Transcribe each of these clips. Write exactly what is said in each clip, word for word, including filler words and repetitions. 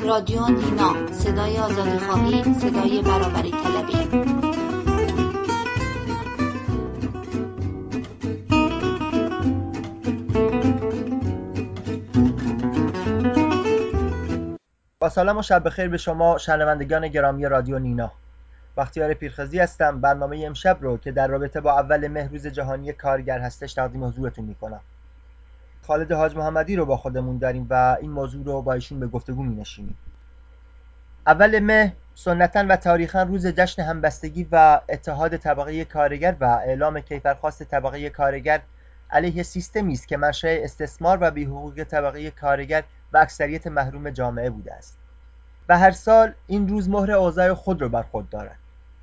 رادیو نینا، صدای آزادی‌خواهی، صدای برابری طلبی. با سلام و شب بخیر به شما شنوندگان گرامی رادیو نینا. بختیار پیرخزی هستم. برنامه امشب رو که در رابطه با اول مه روز جهانی کارگر هستش تقدیم حضورتون میکنم. خالد حاج محمدی رو با خودمون داریم و این موضوع رو با ایشون به گفتگو مینشینیم. اول مه سنتاً و تاریخاً روز جشن همبستگی و اتحاد طبقه کارگر و اعلام کیفرخواست طبقه کارگر علیه سیستمی است که منشأ استثمار و بی‌حقوقی طبقه کارگر و اکثریت محروم جامعه بوده است و هر سال این روز مهر اوضاع خود رو بر خود دارد.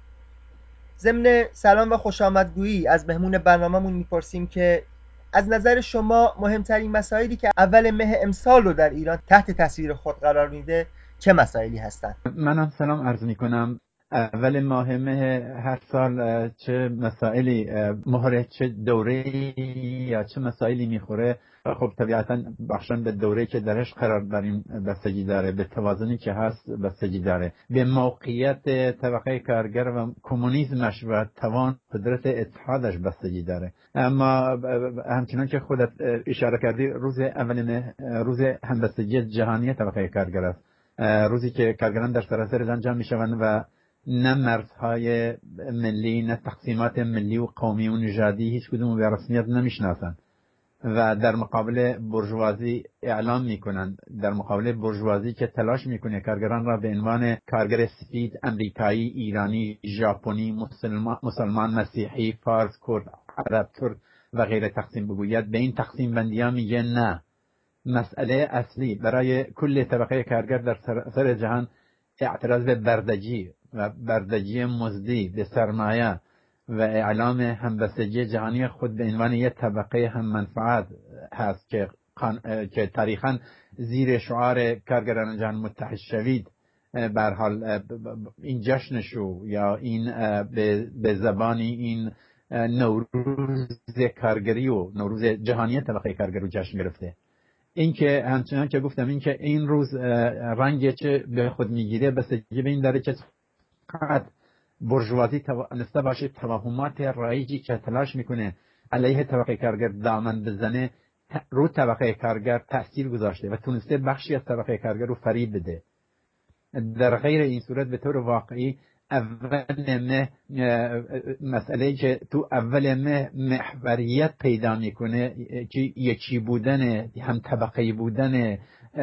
ضمن سلام و خوش آمدگویی از مهمون برنامه‌مون میپرسیم که از نظر شما مهمترین مسائلی که اول مه امسال رو در ایران تحت تاثیر خود قرار میده چه مسائلی هستند؟ منم سلام عرض میکنم. اول ماه مه هر سال چه مسائلی مهر چه دوره‌ای یا چه مسائلی میخوره، خب طبیعتا بخشن به دوره‌ای که درش قرار داریم بستگی داره، به توازنی که هست بستگی داره، به موقعیت طبقه کارگر و کمونیسمش و توان قدرت اتحادش بستگی داره. اما همچنان که خودت اشاره کردی روز اول مه روز همبستگی جهانی طبقه کارگر است، روزی که کارگران در سراسر ایران جمع میشوند و نه مرزهای ملی نه تقسیمات ملی و قومی و نژادی هیچ کدوم به رسمیت نمیشناسند و در مقابل بورژوازی اعلام میکنند، در مقابل بورژوازی که تلاش میکنه کارگران را به عنوان کارگر سفید، امریکایی، ایرانی، ژاپنی، مسلمان، مسلمان، مسیحی، فارس، کرد، عرب، ترک و غیره تقسیم بگوید، به این تقسیم بندی ها میگه نه. مسئله اصلی برای کل طبقه کارگر در سر جهان اعتراض به بردگی و بردگی مزدی به سرمایه و اعلام همبستگی جهانی خود به عنوان یک طبقه هم منفعت هست که که تاریخاً زیر شعار کارگران جهان متحد شوید به هر حال این جشنشو یا این به زبانی این نوروز کارگری و نوروز جهانی طبقه کارگر رو جشن گرفته. این که همچنان که گفتم این که این روز رنگ چه به خود میگیره بستگی به این داره که فقط بورژوازی توانسته باشه توهمات رایجی که تلاش میکنه علیه طبقه کارگر دامن بزنه رو طبقه کارگر تأثیر گذاشته و تونسته بخشی از طبقه کارگر رو فریب بده. در غیر این صورت به طور واقعی اول مه مسئله که تو اول مه محوریت پیدا میکنه که یکی بودن هم طبقه بودن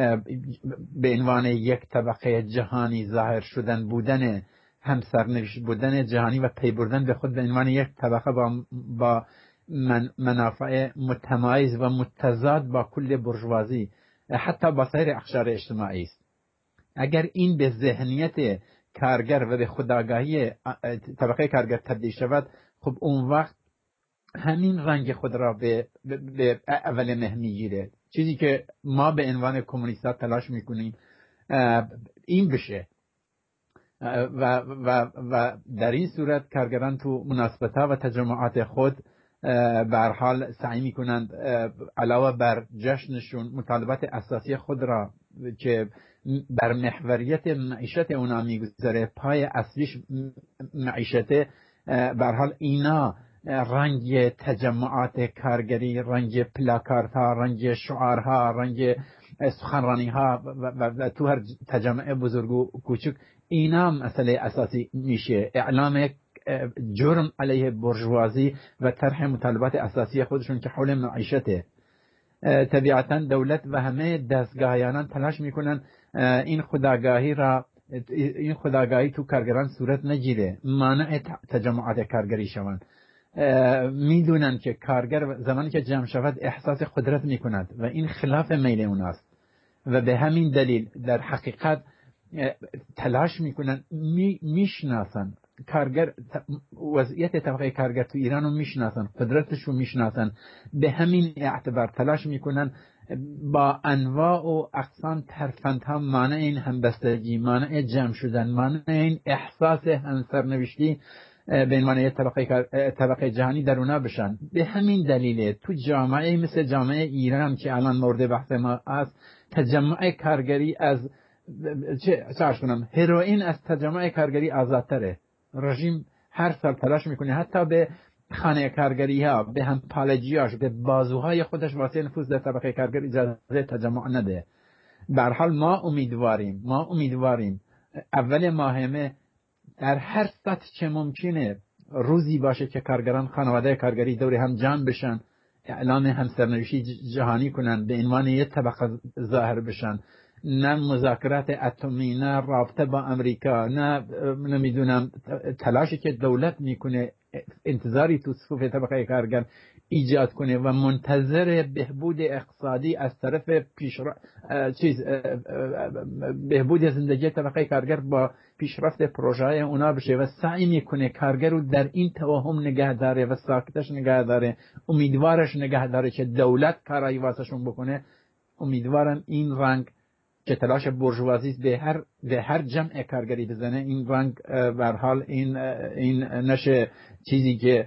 به عنوان یک طبقه جهانی ظاهر شدن بودن هم سرنوشت بودن جهانی و پی بردن به خود به عنوان یک طبقه با, با من منافع متمایز و متضاد با کل بورژوازی حتی با سایر اقشار اجتماعی است. اگر این به ذهنیت کارگر و به خودآگاهی طبقه کارگر تبدیل شود، خب اون وقت همین رنگ خود را به, به اول مه میگیره. چیزی که ما به عنوان کمونیست‌ها تلاش میکنیم این بشه و, و, و در این صورت کارگران تو مناسبت‌ها و تجمعات خود به هر حال سعی میکنند علاوه بر جشنشون مطالبات اساسی خود را که بر محوریت معیشت اونا میگذاره، پای اصلیش معیشت، به هر حال اینا رنگ تجمعات کارگری، رنگ پلاکارت‌ها، رنگ شعارها، رنگ سخنرانی‌ها و, و تو هر تجمع بزرگ و کوچک اینا مسئله اساسی میشه. اعلام جرم علیه بورژوازی و طرح مطالبات اساسی خودشون که حول معیشته. طبیعتا دولت و همه دستگاهیانان تلاش میکنن این خودآگاهی را این خودآگاهی تو کارگران صورت نگیره، مانع تجمعات کارگری شوند. میدونن که کارگر زمانی که جمع شود احساس قدرت میکند و این خلاف میل اوناست و به همین دلیل در حقیقت تلاش میکنن می میشناسن کارگر وضعیت طبقه کارگر تو ایران رو میشناسن، قدرتش رو میشناسن، به همین اعتبار تلاش میکنن با انواع و اقسام ترفندها مانع این همبستگی، مانع جمع شدن، مانع این احساس همسرنوشتی به عنوان یک طبقه طبقه جهانی در اونا بشن. به همین دلیل تو جامعه مثل جامعه ایران که الان مورد بحث ما است، تجمع کارگری از چه چه کنم هروئین از تجمع کارگری آزادتره. رژیم هر سال تلاش میکنه حتی به خانه کارگری ها، به هم پالجیاش، به بازوهای خودش واسه نفوذ در طبقه کارگر اجازه تجمع نده. به هر حال ما امیدواریم ما امیدواریم اول ماه مه در هر سطح که ممکنه روزی باشه که کارگران، خانواده کارگری دور هم جمع بشن، اعلام همسرنوشتی جهانی کنن، به عنوان یک طبقه ظاهر بشن. نه مذاکرات اتمی، نه رابطه با امریکا، نه نمیدونم تلاشی که دولت میکنه انتظاری تو صفوف طبقه کارگر ایجاد کنه و منتظر بهبود اقتصادی از طرف پیشرفت چیز بهبود زندگی طبقه کارگر با پیشرفت پروژه های اونا بشه و سعی میکنه کارگر رو در این توهم نگه داره و ساکتش نگه داره، امیدوارش نگه داره که دولت کارایی واسهشون بکنه. امیدوارم این رنگ که تلاش بورژوازی به هر به هر جمع کارگری بزنه، این رنگ به هر حال این این نشه چیزی که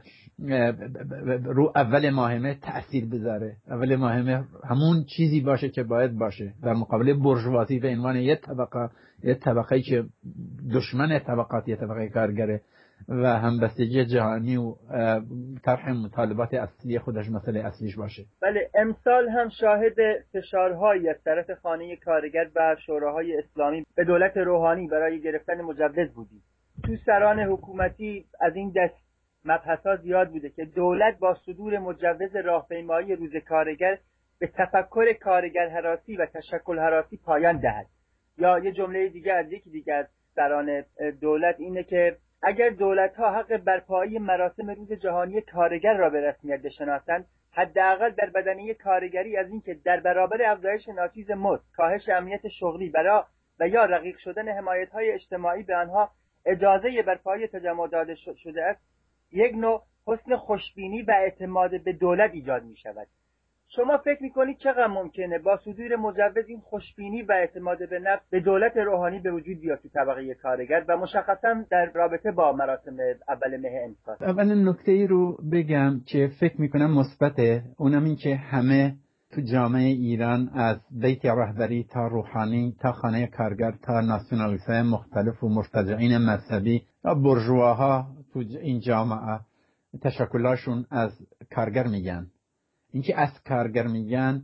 رو اول ماه مه تأثیر بذاره. اول ماه مه همون چیزی باشه که باید باشه در مقابل بورژوازی به عنوان یک طبقه یک طبقه‌ای که دشمن طبقات یک طبقه کارگره و همبستگی جهانی و طرح مطالبات اصلی خودش مسئله اصلیش باشه. بله، امسال هم شاهد فشارهایی از طرف خانه کارگر و شوراهای اسلامی به دولت روحانی برای گرفتن مجوز بودیم. تو سران حکومتی از این دست مبحث‌ها زیاد بوده که دولت با صدور مجوز راهپیمایی روز کارگر به تفکر کارگر هراسی و تشکل هراسی پایان دهد. یا یه جمله دیگه از یکی دیگه از سران دولت اینه که اگر دولت‌ها حق برپایی مراسم روز جهانی کارگر را به رسمیت بشناسند، حداقل در بدنه کارگری از اینکه در برابر افزایش ناچیز مزد، کاهش امنیت شغلی برای و یا رقیق شدن حمایت‌های اجتماعی به آنها اجازه برپایی تجمع داده شده است، یک نوع حسن خوشبینی و اعتماد به دولت ایجاد می‌شود. شما فکر میکنید چقدر ممکنه با صدور مجوز این خوشبینی و اعتماد به نفس به دولت روحانی به وجود بیاد تو طبقه کارگر و مشخصا در رابطه با مراسم اول مه امسال؟ اول نکته ای رو بگم که فکر میکنم مثبته، اونم این که همه تو جامعه ایران از بیت رهبری تا روحانی تا خانه کارگر تا ناسیونالیست‌های مختلف و مرتجعین مذهبی و بورژواها تو این جامعه تشکلاشون از کارگر میگن. اینکه از کارگر میگن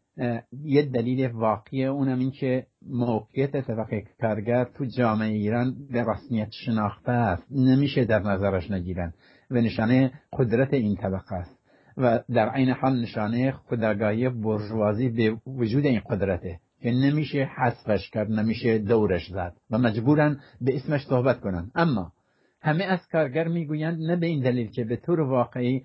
یه دلیل واقعی اونم این که موقعیت طبقه کارگر تو جامعه ایران به رسمیت شناخته است، نمیشه در نظرش نگیرن و نشانه قدرت این طبقه است و در عین حال نشانه خودآگاهی بورژوازی به وجود این قدرته که نمیشه حذفش کرد، نمیشه دورش زد و مجبورن به اسمش صحبت کنن. اما همه از کارگر میگویند نه به این دلیل که به طور واقعی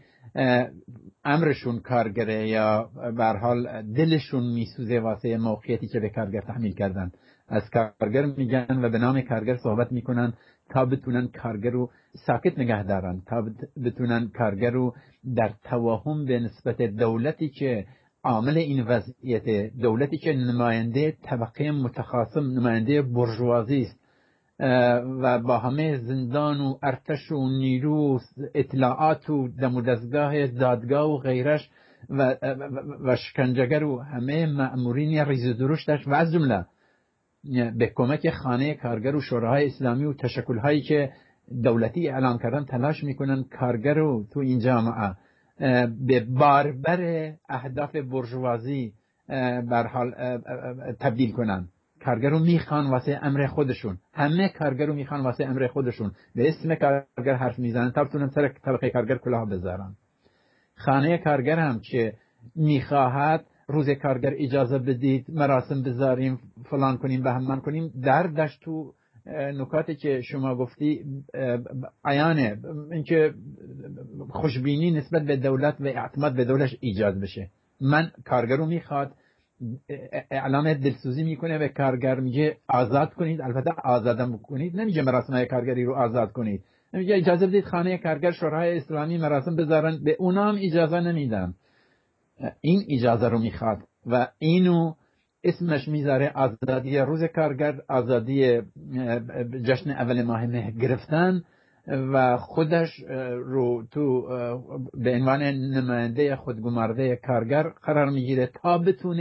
امرشون کارگره یا به هر حال دلشون میسوزه واسه موقعیتی که به کارگر تحمیل کردن. از کارگر میگن و به نام کارگر صحبت میکنن تا بتونن کارگر رو ساکت نگه دارن، تا بتونن کارگر رو در توهم به نسبت دولتی که عامل این وضعیت، دولتی که نماینده طبقه متخاصم، نماینده بورژوازی است و با همه زندان و ارتش و نیرو اطلاعات و دم و دستگاه دادگاه و غیرش و, و شکنجهگر و همه مأمورین ریز درشتش و از جمله به کمک خانه کارگر و شوراهای اسلامی و تشکل‌هایی که دولتی اعلام کردن تلاش میکنن کارگر رو تو این جامعه به باربر اهداف بورژوازی بر حال تبدیل کنن. کارگر رو میخوان واسه امر خودشون، همه کارگر رو میخوان واسه امر خودشون، به اسم کارگر حرف میزنن تا بتونن سر طبقه کارگر کلاه بذارن. خانه کارگر هم که میخواهد روز کارگر اجازه بدید مراسم بذاریم فلان کنیم بهمان کنیم، دردش تو نکاتی که شما گفتی عیانه، اینکه خوشبینی نسبت به دولت و اعتماد به دولت ایجاد بشه. من کارگر رو میخواد اعلام دلسوزی میکنه و کارگر میگه آزاد کنید، البته آزادم کنید، نمیگه مراسم کارگری رو آزاد کنید، نمیگه اجازه بدید خانه کارگر شورای اسلامی مراسم بذارن، به اونا هم اجازه نمیدن. این اجازه رو میخواد و اینو اسمش میذاره آزادی روز کارگر، آزادی جشن اول ماه مه گرفتن و خودش رو تو به عنوان نماینده خودگمارده کارگر قرار میگیره تا بتونه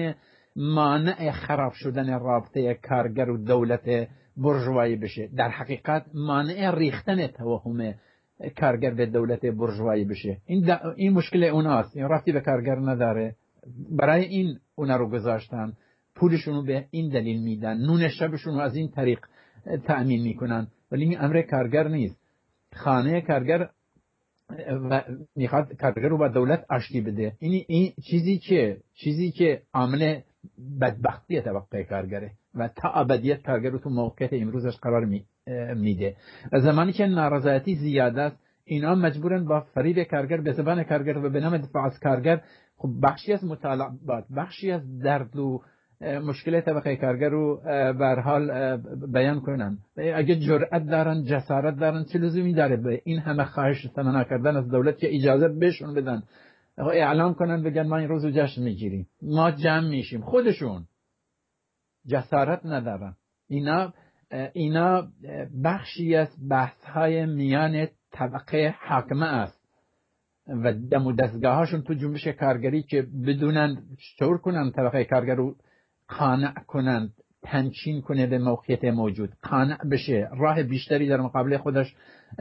مانع خراب شدن رابطه کارگر و دولت برجوایی بشه، در حقیقت مانع ریختن توهم کارگر به دولت برجوایی بشه. این این مشکل اوناست، این رابطه به کارگر نداره، برای این اونا رو گذاشتن، پولشون رو به این دلیل میدن، نون شبشون رو از این طریق تأمین میکنن، ولی این امر کارگر نیست. خانه کارگر و میخواد کارگر رو با دولت آشتی بده. این این چیزی که چیزی که عامل بدبختی طبقه کارگره و تا ابدیت کارگر رو تو موقعیت امروزش قرار می میده. زمانی که نارضایتی زیاده است، اینا مجبورن با فریب کارگر به زبان کارگر و به نام دفاع از کارگر خب بخشی از مطالبات، بخشی از درد و مشکل طبقه کارگر رو به هر حال بیان کنن. اگه جرأت دارن، جسارت دارن، چه لزومی داره به این همه خواهش تمنا کردن از دولت که اجازه بهشون بدن اعلام کنن بگن ما این روزو جشن میگیریم، ما جمع میشیم؟ خودشون جسارت ندارن. اینا اینا بخشی از بحث های میان طبقه حاکمه است و دم و دستگاهاشون تو جنبش کارگری که بدونن شعور کنن طبقه کارگر رو قانع کنن، تنچین کنه به موقعیت موجود، قانع بشه، راه بیشتری در مقابل خودش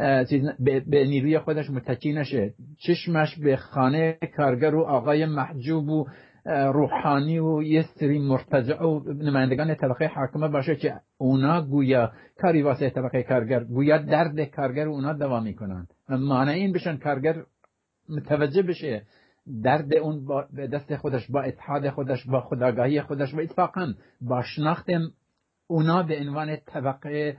به نیروی خودش متکی نشه، چشمش به خانه کارگر و آقای محجوب و روحانی و یه سری مرتجع و نمایندگان طبقه حاکمه باشه که اونا گویا کاری واسه طبقه کارگر، گویا درد کارگر و اونا دوا میکنن. معنی این بشن کارگر متوجه بشه درد اون با دست خودش، با اتحاد خودش، با خودآگاهی خودش و اتفاقا با شناخت اونا به عنوان طبقه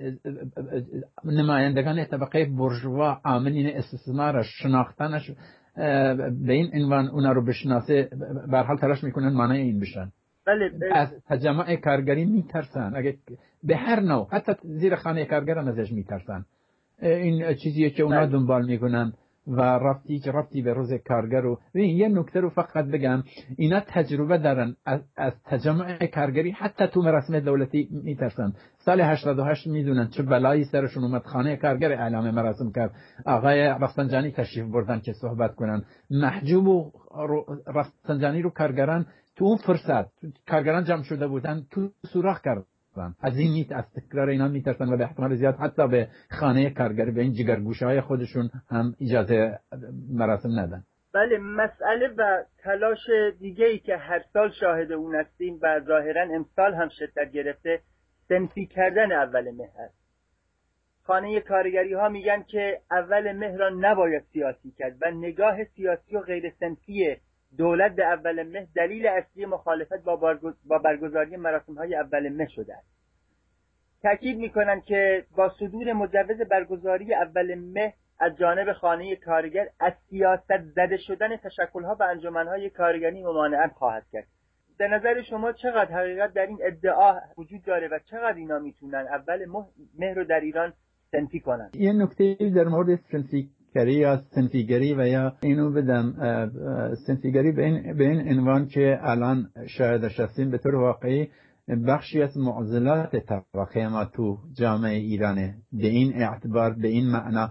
نمایندگان طبقه بورژوا، عاملین استثمارش، شناختنش به این عنوان اونا رو بشناسه، به هر حال تلاش میکنن معنی این بشن. بله از تجمع کارگری میترسن، اگه به هر نوع، حتی زیر خانه کارگر هم ازش میترسن. این چیزیه که اونا دنبال میکنن و رفتی که رفتی به روز کارگر رو. یه نکته رو فقط بگم، اینا تجربه دارن از, از تجمع کارگری، حتی تو مراسم دولتی میترسن. سال هشتاد و هشت میدونن چه بلایی سرشون اومد، خانه کارگر اعلام مراسم کرد، آقای رفسنجانی تشریف بردن که صحبت کنن، محجوب و رفسنجانی رو کارگران تو اون فرصت کارگران جمع شده بودن تو سوراخ کرد. از این میت از تکرار اینا میترسن و به احتمال زیاد حتی به خانه کارگر، به این جگرگوشه های خودشون هم اجازه مراسم ندن. بله، مسئله و تلاش دیگه ای که هر سال شاهد اون هستیم و ظاهرا امسال هم شدت گرفته، صنفی کردن اول مهر است. خانه کارگری ها میگن که اول مهر را نباید سیاسی کرد و نگاه سیاسی و غیر صنفی دولت به اول مهر دلیل اصلی مخالفت با برگزاری مراسم های اول مهر شده است. تأکید میکنن که با صدور مجوز برگزاری اول مهر از جانب خانه کارگر از سیاست زده شدن تشکل‌ها و انجمن‌های کارگری ممانعت خواهد کرد. به نظر شما چقدر حقیقت در این ادعا وجود داره و چقدر اینا میتونن اول مهر رو در ایران صنفی کنن؟ یه نکته در مورد صنفیگری یا صنفیگری و یا اینو بدم، صنفیگری به این به این عنوان که الان شاهدش هستیم به طور واقعی بخشی از معضلات طبقه ما تو جامعه ایرانه. به این اعتبار، به این معنا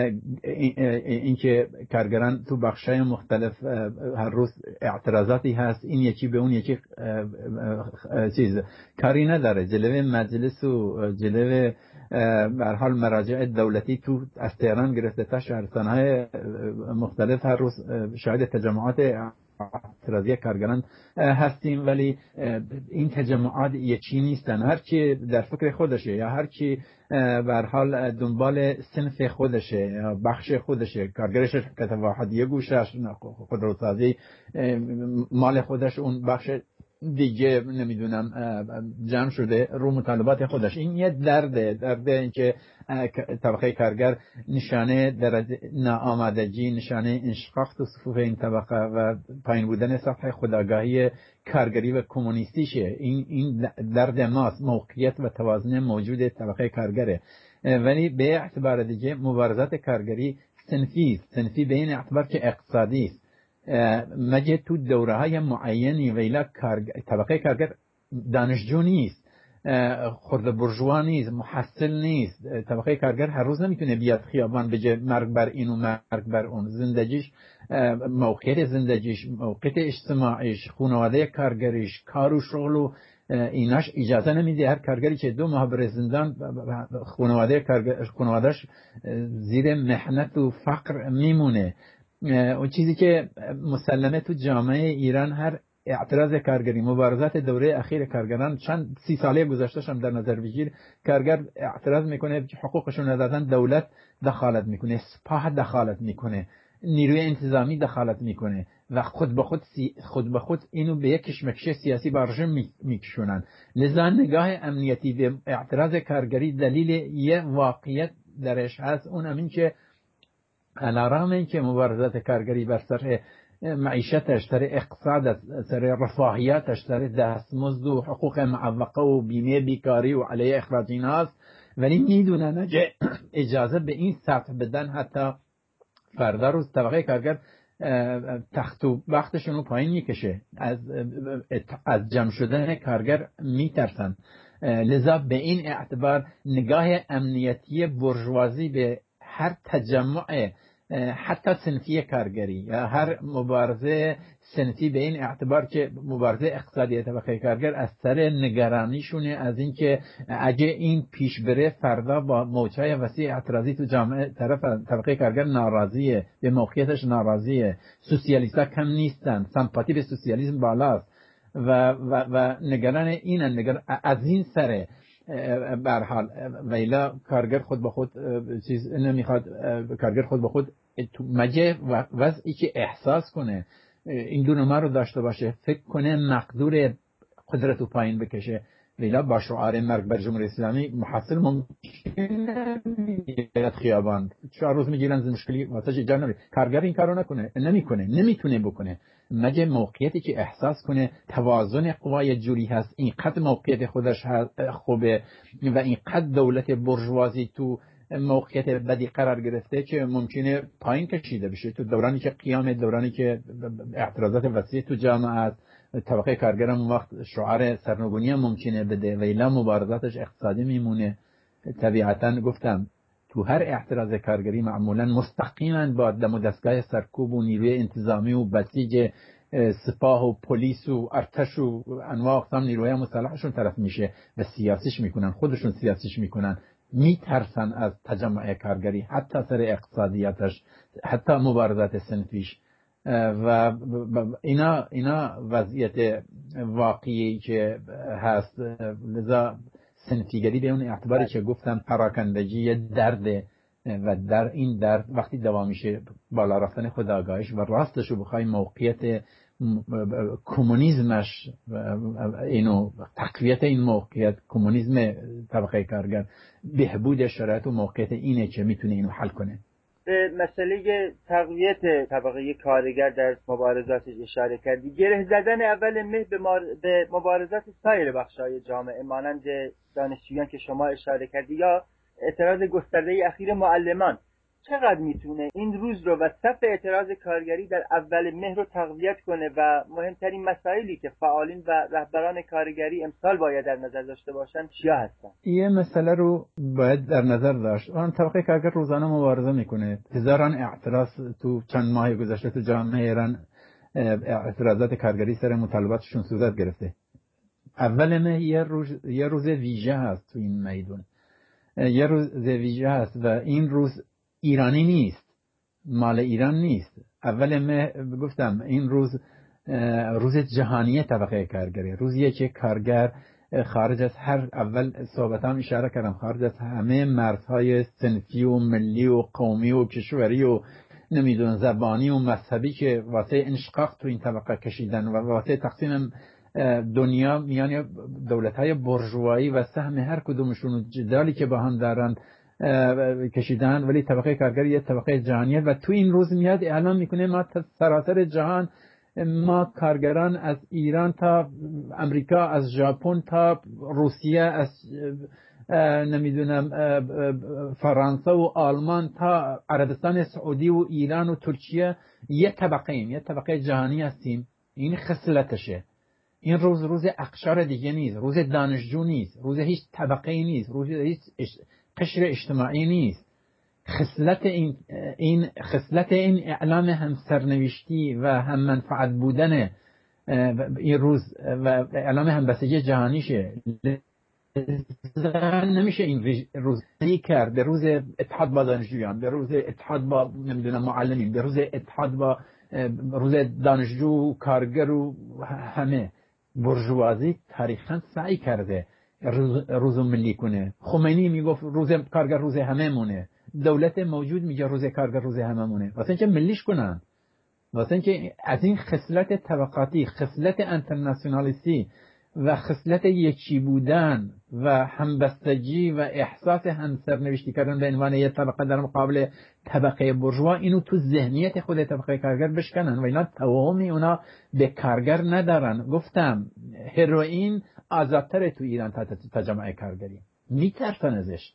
اینکه کارگران تو بخشای مختلف هر روز اعتراضاتی هست، این یکی به اون یکی چیز کاری نداره، جلوه مجلس و جلوه به هر حال مراجع دولتی تو از تهران گرفته تا شهرستان‌های مختلف هر روز شاهد تجمعات اعتراضی کارگران هستیم، ولی این تجمعات یکی نیستن. هر کی در فکر خودشه یا هر کی به هر حال دنبال صنف خودشه یا بخش خودشه، کارگرش که واحد یه گوشه خودروسازی مال خودش، اون بخش دیگه نمیدونم جمع شده رو مطالبات خودش. این یه درده درده این که طبقه کارگر نشانه درجه ناآمادگی، نشانه انشقاق تو صفوف این طبقه و پایین بودن سطح خودآگاهی کارگری و کمونیستیشه. این این درد ماست، موقعیت و توازن موجود طبقه کارگره. ولی به اعتبار دیگه مبارزات کارگری صنفی صنفی به این اعتبار که اقتصادی است. مگه تو دوره های معینی ویلا طبقه کارگر دانشجو نیست، خرد برجوا نیست، محصل نیست. طبقه کارگر هر روز نمیتونه بیاد خیابان بگه مرگ بر این و مرگ بر اون. زندگیش، موقعیت زندگیش، موقعیت اجتماعیش، خانواده کارگریش، کار و شغل و ایناش اجازه نمیده. هر کارگری که دو ماه بره زندان، خانواده کارگر خانواده‌اش زیر محنت و فقر میمونه. اون چیزی که مسلمه تو جامعه ایران، هر اعتراض کارگری، مبارزات دوره اخیر کارگران چند سی ساله گذشته‌ش هم در نظر بگیر، کارگر اعتراض میکنه که حقوقشون ندادن، دولت دخالت میکنه، سپاه دخالت میکنه، نیروی انتظامی دخالت میکنه و خود به خود سی خود به خود اینو به یک کشمکش سیاسی برجم میکشونن. لذا نگاه امنیتی به اعتراض کارگری دلیل یه واقعیت درش هست، اون همین که علارغم این که مبارزات کارگری بر سر معیشتش، سر اقتصادش، سر رفاهیتش، سر دستمزد و حقوق معوقه و بیمه بیکاری و علیه اخراج ایناست، ولی میدونن اگه اجازه به این سطح بدن، حتی فردا روز طبقه کارگر تخت و بختشون رو پایین میکشه. از از جمع شدن کارگر میترسن. لذا به این اعتبار نگاه امنیتی برجوازی به هر تجمع حتی صنفی کارگری یا هر مبارزه صنفی به این اعتبار که مبارزه اقتصادی طبقه کارگر از سر نگرانیشونه از اینکه اگه این پیش بره فردا با موجهای وسیع اعتراضی تو جامعه طرف طبقه کارگر ناراضیه، به موقعیتش ناراضیه، سوسیالیست‌ها کم نیستن، سمپاتی به سوسیالیسم بالاست و و و نگران اینن، نگران از این سره. به هر حال ویلا کارگر خود به خود چیز نمیخواد، کارگر خود به خود مگه وضعی که احساس کنه این دو نمره رو داشته باشه، فکر کنه مقدور قدرت رو پایین بکشه، ویلا با شعار مرگ بر جمهوری اسلامی محصل ممکنه بیاد خیابان، چهار روز میگیرن مشکلی واسه ایجاد نمیشه. کارگر این کارو نکنه، نمیکنه، نمیتونه بکنه مگه موقعیتی که احساس کنه توازن قوای جوری هست، اینقدر موقعیت خودش خوبه و اینقدر دولت برجوازی تو موقعیت بدی قرار گرفته که ممکنه پایین کشیده بشه. تو دورانی که قیام، دورانی که اعتراضات وسیع تو جامعه است، طبقه کارگر هم وقت شعار سرنگونی هم ممکنه بده و ایلا مبارزاتش اقتصادی میمونه. طبیعتا گفتم تو هر اعتراض کارگری معمولا مستقیما با دم و دستگاه سرکوب و نیروی انتظامی و بسیج سپاه و پلیس و ارتش و انواع اقسام نیروهای مسلحشون طرف میشه و سیاسیش میکنن، خودشون سیاسیش میکنن، میترسن از تجمع کارگری، حتی سر اقتصادیاتش، حتی مبارزات صنفیش. و اینا اینا وضعیت واقعی که هست. لذا صنفیگری به اون اعتباری که گفتم پراکندگی درده و در این درد وقتی دوام میشه بالا رفتن خودآگاهیش و راستش رو بخوای موقعیت کمونیسمش، اینو تقویت این موقعیت کمونیسم طبقه کارگر، بهبود شرایط و موقعیت اینه که میتونه اینو حل کنه. به مسئله تقویت طبقه کارگر در مبارزاتش اشاره کردی. گره زدن اول مه به, مار... به مبارزات سایر بخش‌های جامعه مانند دانشجویان که شما اشاره کردی یا اعتراض گسترده اخیر معلمان، چقدر میتونه این روز رو و صف اعتراض کارگری در اول مه رو تقویت کنه و مهمترین مسائلی که فعالین و رهبران کارگری امسال باید در نظر داشته باشن چیا هستن؟ یه مسئله رو باید در نظر داشت. آن طبقه کارگر روزانه مبارزه میکنه. هزاران اعتراض تو چند ماه گذشته تو جامعه ایران اعتراضات کارگری سر مطالباتشون صورت گرفته. اول مه یه روز یه روز ویژه هست تو این میدون. یه روز ویژه هست و این روز ایرانی نیست، مال ایران نیست. اول مه گفتم این روز روز جهانی طبقه کارگری، روزیه که کارگر خارج از هر، اول صحبتام اشاره کردم، خارج از همه مرزهای صنفی و ملی و قومی و کشوری و نمیدون زبانی و مذهبی که واسه انشقاق تو این طبقه کشیدن و واسه تقسیم دنیا میان دولت‌های برجوایی و سهم هر کدومشون جدالی که با هم دارن کشیدن، ولی طبقه کارگری یه طبقه جهانیه و تو این روز میاد اعلام میکنه ما سراسر جهان، ما کارگران از ایران تا امریکا، از ژاپن تا روسیه، از نمیدونم فرانسه و آلمان تا عربستان سعودی و ایران و ترکیه، یه طبقه ایم، یه طبقه جهانی هستیم. این خصلتشه. این روز روز اقشار دیگه نیست، روز دانشجو نیست، روز هیچ طبقه نیست، روز هیچ قشر اجتماعی نیست. خصلت این این خصلت این اعلام هم سرنوشتی و هم منفعت بودن این روز و اعلام همبستگی جهانیشه. نمیشه این روز کرد به روز اتحاد با دانشجویان، به روز اتحاد با نمیدونم معلمین، به روز اتحاد با روز دانشجو، کارگر و همه. برجوازی تاریخاً سعی کرده روز روز ملی کنه. خمینی میگفت روز کارگر روز همه مونه. دولت موجود میگه روز کارگر روز همه مونه. واسه اینکه ملیش کنن، واسه اینکه از این خصلت طبقاتی، خصلت انترناسیونالیستی و خصلت یکی بودن و همبستگی و احساس همسرنوشتی کردن به عنوان یک طبقه در مقابل طبقه برجوا، اینو تو ذهنیت خود طبقه کارگر بشکنن و اینا توهمی اونا به کارگر ندارن. گفتم هروئین آزادتره تو ایران تا تجمع کارگری، میترسن ازش.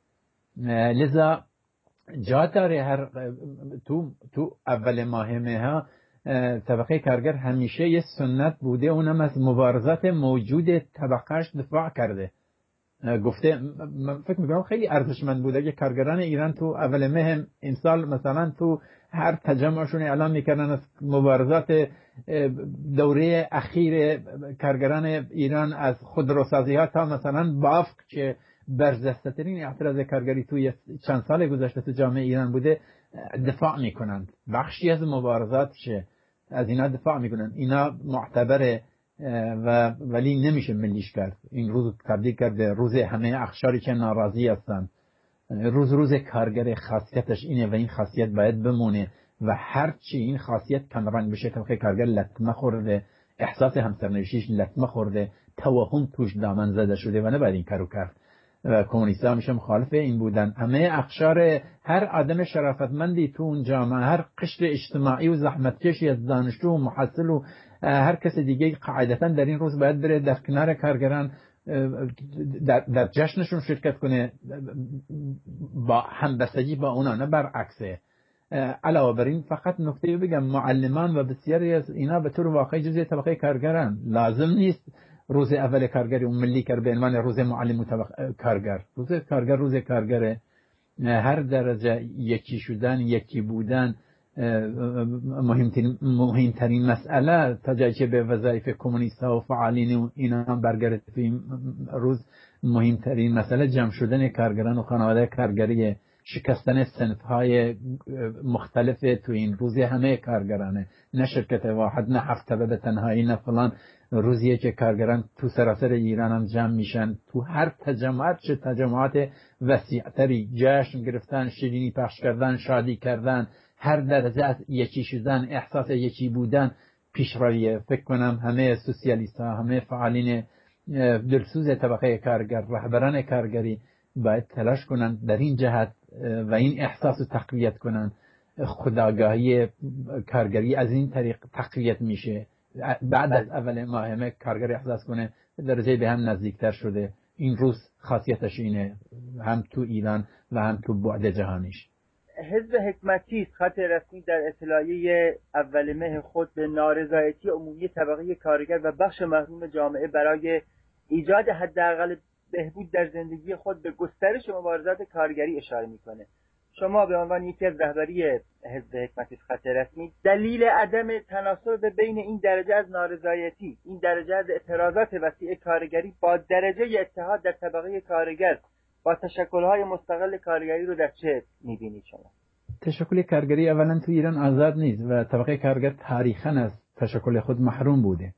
لذا جا داره هر تو تو اول ماه مه ها طبقه کارگر همیشه یه سنت بوده، اونم از مبارزات موجود طبقهش دفاع کرده. گفته من فکر میکنم خیلی ارزشمند بوده که کارگران ایران تو اول مه این سال مثلا تو هر تجمعشون اعلام میکردن از مبارزات دوره اخیر کارگران ایران از خودروسازی ها تا مثلا بافق که برجسته‌ترین اعتراض کارگری توی چند سال گذشته تو جامعه ایران بوده دفاع میکنند. بخشی از مبارزات که از اینا دفاع میکنن، اینا معتبره و ولی نمیشه ملیش کرد. این روز تبدیل کرد به روز همه اقشاری که ناراضی هستن. روز روز کارگر خاصیتش اینه و این خاصیت باید بمونه و هرچی این خاصیت کمرنگ بشه طبقه کارگر لطمه خورده، احساس همسرنوشتیش لطمه خورده، توهم توش دامن زده شده و نباید این کارو کرد. و کمونیست‌ها همیشه مخالف این بودن. همه اقشار هر آدم شرافتمندی تو اون جامعه، هر قشر اجتماعی و زحمتکشی از دانشجو و محصل و هر کس دیگه قاعدتاً در این روز باید بره در کنار کارگران در, در جشنشون شرکت کنه با همبستگی با اونا، نه برعکسه. علاوه بر این فقط نکته بگم، معلمان و بسیاری از اینا به طور واقعی جزء طبقه کارگران. لازم نیست روز اول کارگری و ملی کار به عنوان روز معلم و کارگر. روز کارگر روز کارگره. هر درجه یکی شدن، یکی بودن مهمترین مهمترین مسئله تا جایی که به وظایف کمونیست ها و فعالین و اینا هم برگرده تو این روز مهمترین مسئله جمع شدن کارگران و خانواده کارگری، شکستن صنف های مختلف تو این روز همه کارگرانه، نه شرکت واحد، نه هفته به تنهایی، نه فلان. روزیه که کارگران تو سراسر ایران هم جمع میشن، تو هر تجمعات چه تجمعات وسیعتری جشن گرفتن، شیرینی پخش کردن، شادی کردن، هر درجه از یکی شدن، احساس یکی بودن پیشرویه. فکر کنم همه سوسیالیست ها، همه فعالین دلسوز طبقه کارگر، رهبران کارگری باید تلاش کنن در این جهت و این احساس رو تقویت کنن. خودآگاهی کارگری از این طریق تقویت میشه. بعد از اول ماه مه کارگر احساس کنه درجه به هم نزدیکتر شده. این روز خاصیتش اینه، هم تو ایران و هم تو بعد جهانیش. حزب حکمتی خط رسمی در اطلاعیه اول مه خود به نارضایتی عمومی طبقه کارگر و بخش محروم جامعه برای ایجاد حداقل بهبود در زندگی خود به گسترش مبارزات کارگری اشاره میکنه. شما به عنوان یکی از رهبری حزب حکمتی خط رسمی دلیل عدم تناسب بین این درجه از نارضایتی، این درجه از اعتراضات وسیع کارگری با درجه اتحاد در طبقه کارگر با تشکل‌های مستقل کارگری رو در چه می‌بینید شما؟ تشکل کارگری اولا تو ایران آزاد نیست و طبقه کارگر تاریخاً از تشکل خود محروم بوده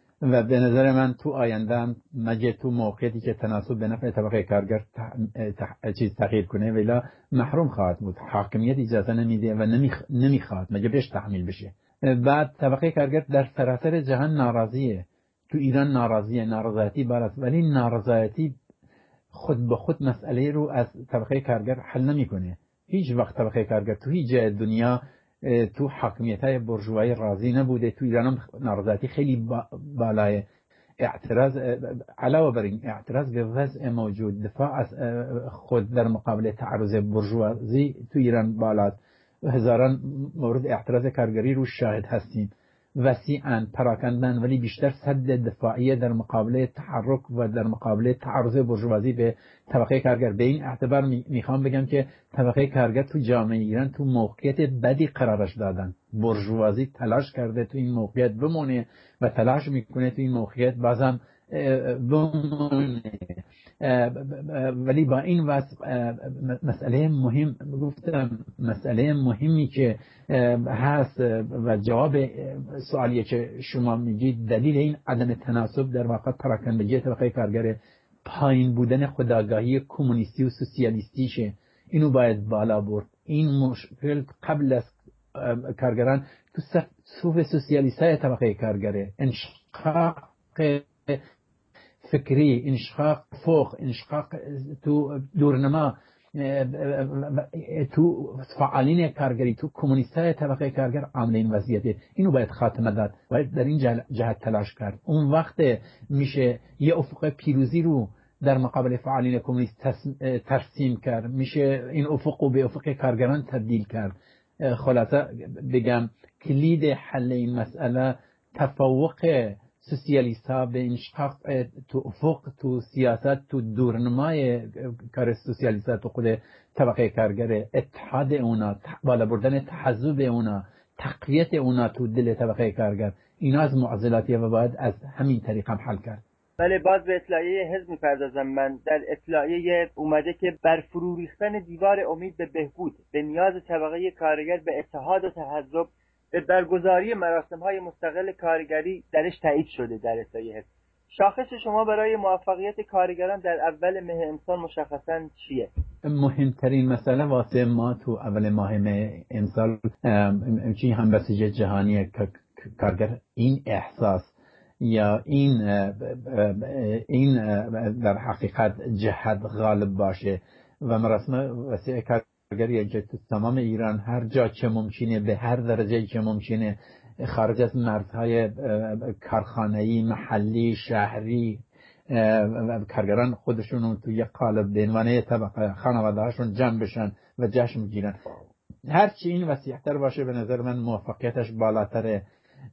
و به نظر من تو آینده هم مگه تو موقعیتی که تناسب به نفع طبقه کارگر تح... تح... چیز تغییر کنه ولی محروم خواهد بود. حاکمیت اجازه نمیده و نمیخ... نمیخواد مگه بهش تحمیل بشه. بعد طبقه کارگر در سراسر جهان ناراضیه. تو ایران ناراضیه، نارضایتی بالاست، ولی نارضایتی خود به خود مسئله رو از طبقه کارگر حل نمیکنه. هیچ وقت طبقه کارگر تو هیچ جای دنیا تو حاکمیت‌های برجوایی راضی نبوده. تو ایران هم نارضایتی خیلی بالای. اعتراض علاوه بر این اعتراض به وضع موجود، دفاع از خود در مقابل تعرض برجوازی تو ایران بالاست. هزاران مورد اعتراض کارگری رو شاهد هستیم وسیعاً پراکندن، ولی بیشتر سد دفاعی در مقابل تحرک و در مقابل تعرض بورژوازی به طبقه کارگر. به این اعتبار میخوام بگم که طبقه کارگر تو جامعه ایران تو موقعیت بدی قرارش دادن. بورژوازی تلاش کرده تو این موقعیت بمونه و تلاش میکنه تو این موقعیت بازم بمونه، ولی با این وصف مسئله مهم گفتم، مسئله مهمی که هست و جواب سوالی که شما میگید دلیل این عدم تناسب در واقع پراکندگی طبقه کارگر، پایین بودن خودآگاهی کمونیستی و سوسیالیستیشه. اینو باید بالا برد. این مشکل قبل از کارگران تو صف سوسیالیستای طبقه کارگره، انشقاق فکری، انشقاق فوق، انشقاق تو دورنما، تو فعالین کارگری، تو کمونیستای طبقه کارگر عامل این وضعیته. اینو باید خاتمه داد، باید در این جهت تلاش کرد. اون وقت میشه یه افق پیروزی رو در مقابل فعالین کمونیست ترسیم کرد، میشه این افق رو به افق کارگران تبدیل کرد. خلاصه بگم کلید حل این مسئله تفوق سوسیالیست ها به انشقاق تو افق، تو سیاست، تو دورنمای کار سوسیالیست ها، تو خود طبقه کارگر، اتحاد اونا، بالا بردن تحزب اونا، تقویت اونا تو دل طبقه کارگر، اینا از معضلاتیه و باید از همین طریق هم حل کرد. بله، باز به اطلاعیه حزب می‌پردازم. من در اطلاعیه اومده که بر فرو ریختن دیوار امید به بهبود، به نیاز طبقه کارگر به اتحاد و تحزب، به برگزاری مراسم‌های مستقل کارگری درش تایید شده در اطلاعیه حزب. شاخص شما برای موفقیت کارگران در اول ماه امسال مشخصاً چیه؟ مهمترین مسئله واسه ما تو اول ماه مه امسال چی همبستگی جهانی کارگر این احساس یا این این در حقیقت جهت غالب باشه و مراسم وسیع کارگری که تو تمام ایران هر جا که ممکنه، به هر درجه که ممکنه، خارج از مرزهای کارخانه‌ای، محلی، شهری، کارگران خودشون تو یک قالب به عنوان طبقه خانواده‌هاشون جمع بشن و جشن بگیرن. هرچی این وسیع‌تر باشه به نظر من موفقیتش بالاتره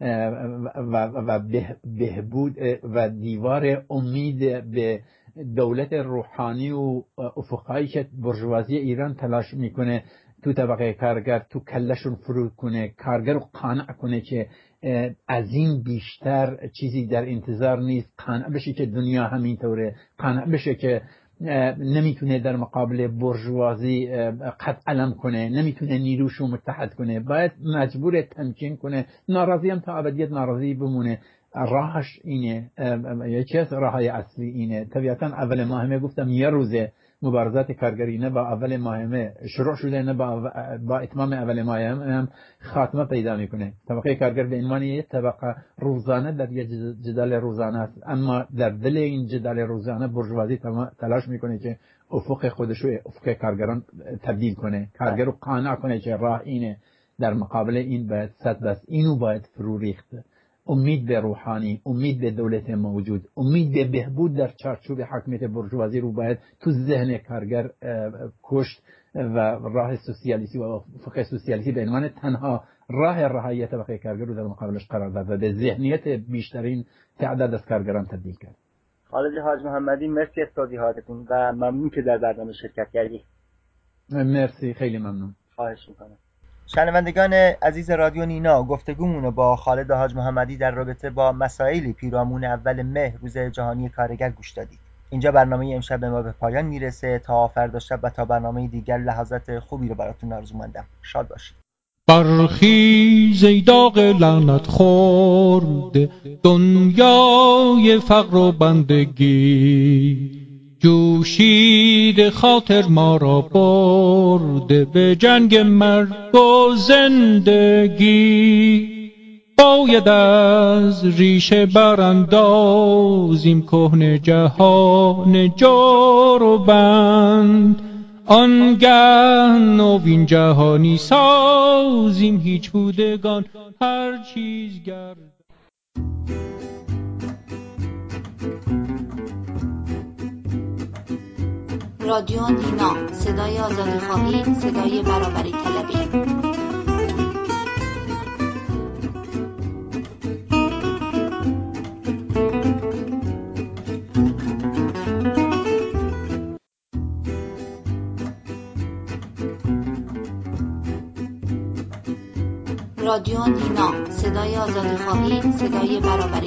و و بهبود و دیوار امید به دولت روحانی و افقایی که بورژوازی ایران تلاش میکنه تو طبقه کارگر تو کلشون فرو کنه، کارگر رو قانع کنه که از این بیشتر چیزی در انتظار نیست، قانع بشه که دنیا همینطوره، قانع بشه که نمیتونه در مقابل بورژوازی قد علم کنه، نمیتونه نیروشو متحد کنه، باید مجبور تمکین کنه. ناراضی هم تا ابدیت ناراضی بمونه. راهش اینه، یکی از راههای اصلی اینه. طبیعتا اول ماه مه گفتم یه روزه مبارزات کارگری نه با اول ماه مه شروع شده نه با, با اتمام اول ماه مه هم خاتمه پیدا میکنه. طبقه کارگر به عنوان یک طبقه روزانه در یک جدال روزانه است، اما در دل این جدال روزانه بورژوازی تلاش میکنه که افق خودش رو افق کارگران تبدیل کنه، کارگر رو قانع کنه که راه اینه. در مقابل این باید صد بس اینو باید فرو ریخت. امید به روحانی، امید به دولت موجود، امید به بهبود در چارچوب حاکمیت بورژوازی رو باید تو ذهن کارگر کشت و راه سوسیالیستی و افق سوسیالیستی به عنوان تنها راه رهایی طبقه کارگر رو در مقابلش قرار داد و به ذهنیت بیشترین تعداد از کارگران تبدیل کرد. خالد حاج محمدی، مرسی از توضیحاتتون و ممنون که در برنامه شرکت کردید. مرسی، خیلی ممنون. خواهش میکنم. شنوندگان عزیز رادیو نینا، گفتگومون رو با خالد حاج محمدی در رابطه با مسائلی پیرامون اول مه روز جهانی کارگر گوش دادید. اینجا برنامه امشب ما به پایان میرسه. تا فردا شب و تا برنامه دیگر لحظات خوبی رو براتون آرزومندم. شاد باشید. برخیز ای داغ لعنت خورد دنیای فقر و بندگی، جوشید خاطر ما را برده به جنگ مرگ و زندگی. باید از ریشه براندازیم کهنه جهان جور و بند، آنگه نوین جهانی سازیم هیچ بودگان هر چیز گرد. رادیو نینا، صدای آزادیخواهی، صدای برابری طلبی. رادیو نینا، صدای آزادیخواهی، صدای برابری